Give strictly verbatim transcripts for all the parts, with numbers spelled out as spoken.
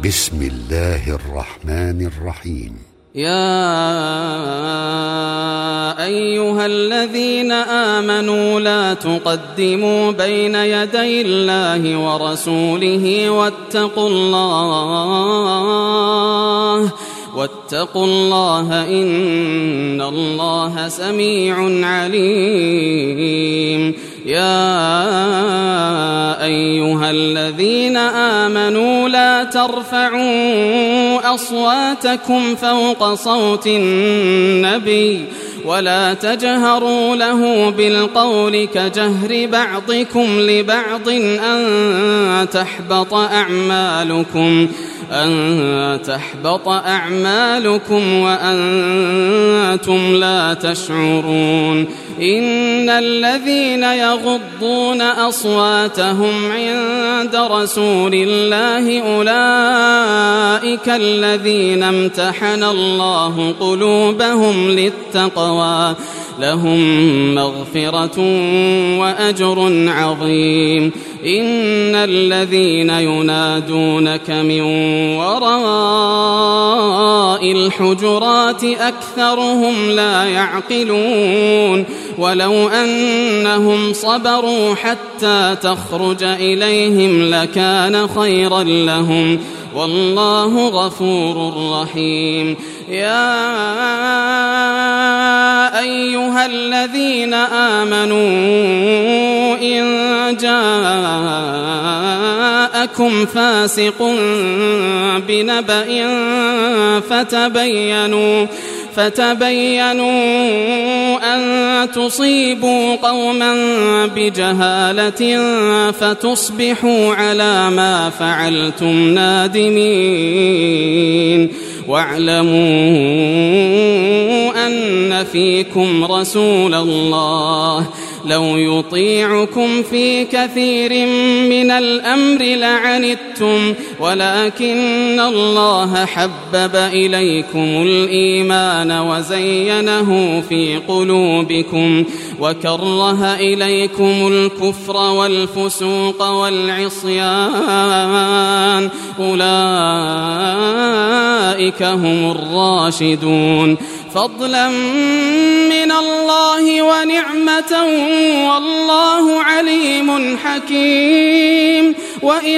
بسم الله الرحمن الرحيم. يا أيها الذين آمنوا لا تقدموا بين يدي الله ورسوله واتقوا الله واتقوا الله إن الله سميع عليم. يا أيها الذين آمنوا لا ترفعوا أصواتكم فوق صوت النبي ولا تجهروا له بالقول كجهر بعضكم لبعض أن تحبط أعمالكم أن تحبط أعمالكم وأنتم لا تشعرون. إن الذين يغضون أصواتهم عند رسول الله أولئك الذين امتحن الله قلوبهم للتقوى لهم مغفرة وأجر عظيم. إن الذين ينادونك من وراء الحجرات أكثرهم لا يعقلون. ولو أنهم صبروا حتى تخرج إليهم لكان خيرا لهم والله غفور رحيم. يا أيها الذين آمنوا إن جاءكم فاسق بنبأ فتبينوا فتبينوا أن تصيبوا قوما بجهالة فتصبحوا على ما فعلتم نادمين. واعلموا أن فيكم رسول الله لو يطيعكم في كثير من الأمر لعنتم ولكن الله حبب إليكم الإيمان وزينه في قلوبكم وكره إليكم الكفر والفسوق والعصيان أولئك هم الراشدون فضلا من الله ونعمة والله عليم حكيم. وإن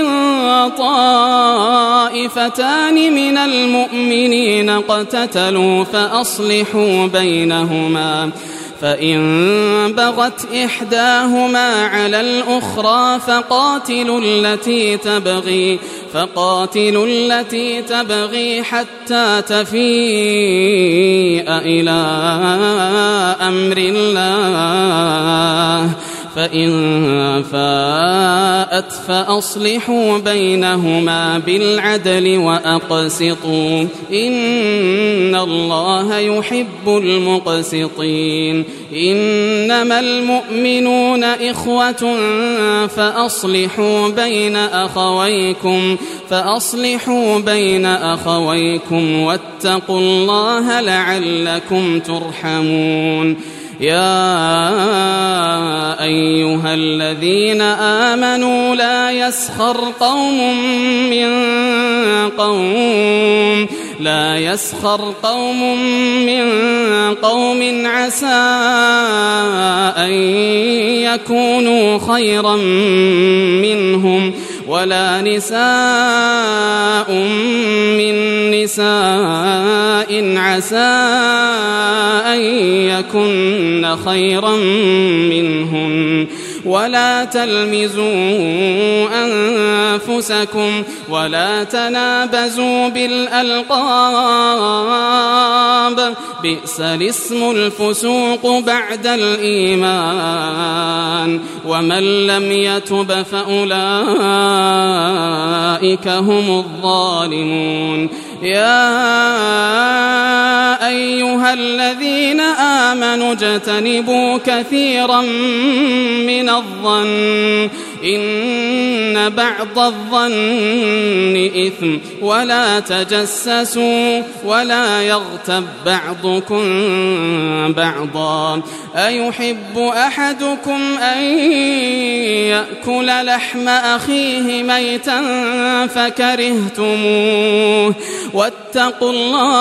طائفتان من المؤمنين اقتتلوا فأصلحوا بينهما فإن بغت إحداهما على الأخرى فقاتلوا التي تبغي فقاتلوا التي تبغي حتى تفيء إلى أمر الله فإن فاءت فأصلحوا بينهما بالعدل وأقسطوا إن الله يحب المقسطين. إنما المؤمنون إخوة فأصلحوا بين أخويكم فأصلحوا بين أخويكم واتقوا الله لعلكم ترحمون. يا أيها الذين آمنوا لا يسخر قوم من قوم لا يسخر قوم من قوم عسى أن يكونوا خيرا منهم ولا نساء من نساء عسى أن يكن خيرا منهن ولا تلمزوا أنفسكم ولا تنابزوا بالألقاب بئس الاسم الفسوق بعد الإيمان ومن لم يتب فأولئك هم الظالمون. يا أيها الذين آمنوا اجتنبوا كثيرا من الظن إن بعض الظن إثم ولا تجسسوا ولا يغتب بعضكم بعضا أيحب أحدكم أن يأكل لحم أخيه ميتا فكرهتموه واتقوا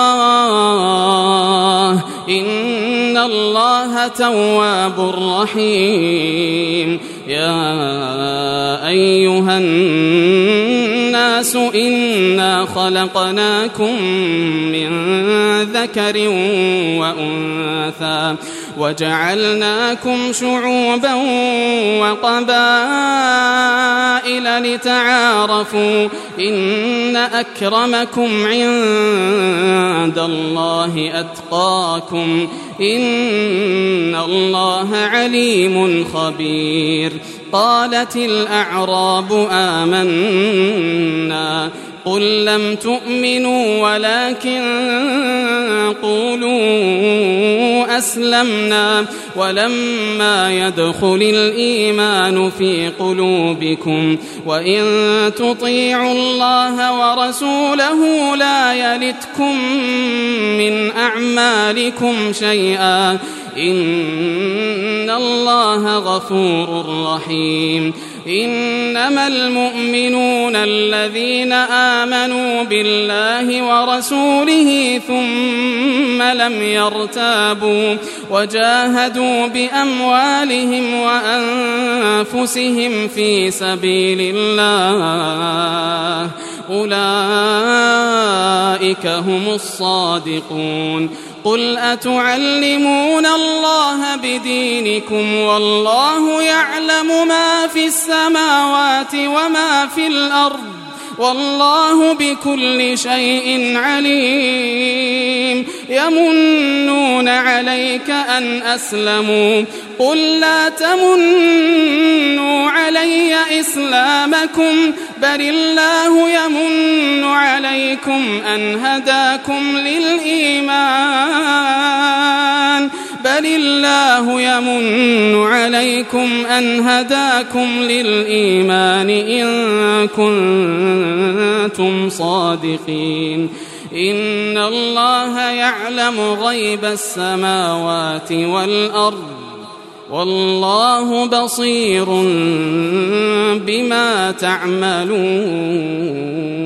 الله إن الله تواب رحيم يا أيها الناس إنا خلقناكم من ذكر وأنثى وجعلناكم شعوبا وقبائل لتعارفوا إن أكرمكم عند الله أتقاكم إن الله عليم خبير قالت الأعراب آمنا قل لم تؤمنوا ولكن قولوا أسلمنا ولما يدخل الإيمان في قلوبكم وإن تطيعوا الله ورسوله لا يلتكم من أعمالكم شيئا إن الله غفور رحيم إنما المؤمنون الذين آمنوا بالله ورسوله ثم لم يرتابوا وجاهدوا بأموالهم وأنفسهم في سبيل الله أولئك هم الصادقون قل أتعلمون الله بدينكم والله يعلم ما في السماوات وما في الأرض والله بكل شيء عليم يمنون عليك أن أسلموا قل لا تمنوا علي إسلامكم بل الله يمن عليكم أن هداكم للإيمان بل الله يمن عليكم أن هداكم للإيمان إن كنتم صادقين إن الله يعلم غيب السماوات والأرض والله بصير بما تعملون.